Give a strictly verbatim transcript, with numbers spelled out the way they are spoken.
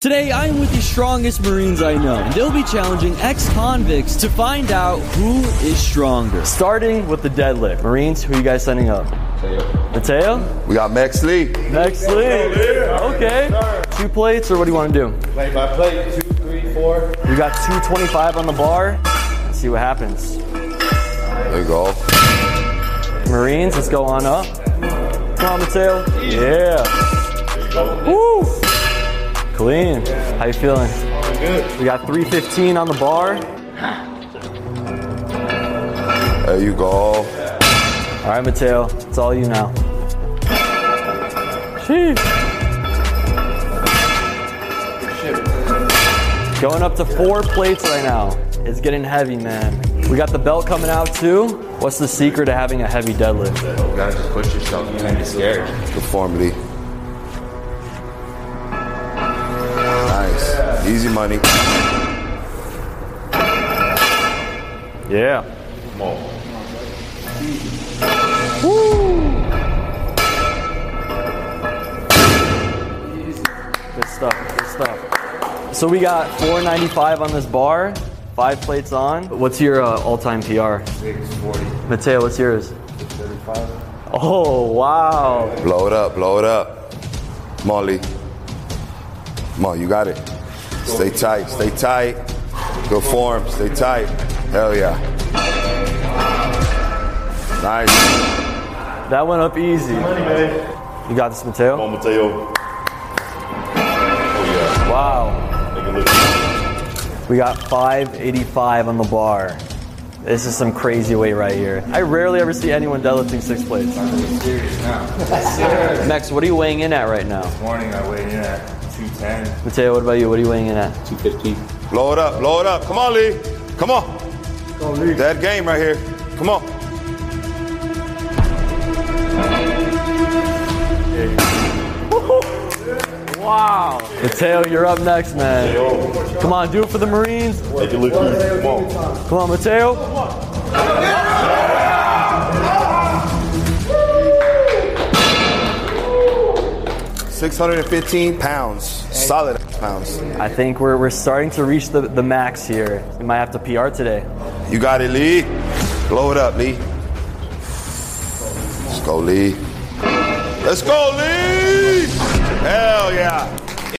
Today, I am with the strongest Marines I know, and they'll be challenging ex-convicts to find out who is stronger. Starting with the deadlift. Marines, who are you guys sending up? Mateo. Mateo? We got Max Lee. Max Lee. Okay. Two plates, or what do you want to do? Plate by plate, two, three, four. We got two twenty-five on the bar. Let's see what happens. There you go. Marines, let's go on up. Come on, Mateo. Yeah. Woo! Clean. How you feeling? Good. We got three fifteen on the bar. There you go. All right, Mateo. It's all you now. Sheesh. Going up to four plates right now. It's getting heavy, man. We got the belt coming out too. What's the secret to having a heavy deadlift? You gotta just push yourself. You can't be scared. Conformity. Nice. Easy money. Yeah. Come on. Woo! Good stuff. Good stuff. So we got four ninety-five on this bar. Five plates on. What's your uh, all-time P R? six forty. Mateo, what's yours? six thirty-five. Oh, wow. Blow it up, blow it up. Come on, Lee. Come on, you got it. Stay tight, stay tight. Good form, stay tight. Hell yeah. Nice. That went up easy. Money, man. You got this, Mateo? Come on, Mateo. Oh, Wow. yeah. Make it look. We got five eighty-five on the bar. This is some crazy weight right here. I rarely ever see anyone deadlifting six plates. I'm really serious now. Max, what are you weighing in at right now? This morning I weighed in at two ten. Mateo, what about you? What are you weighing in at? two fifteen. Blow it up, blow it up. Come on, Lee. Come on. Come on, Lee. That game right here. Come on. Wow. Mateo, you're up next, man. Come on, do it for the Marines. Make it look easy. Come on. Come on, Mateo. six hundred fifteen pounds. Solid pounds. I think we're, we're starting to reach the, the max here. We might have to P R today. You got it, Lee. Blow it up, Lee. Let's go, Lee. Let's go, Lee! Hell yeah.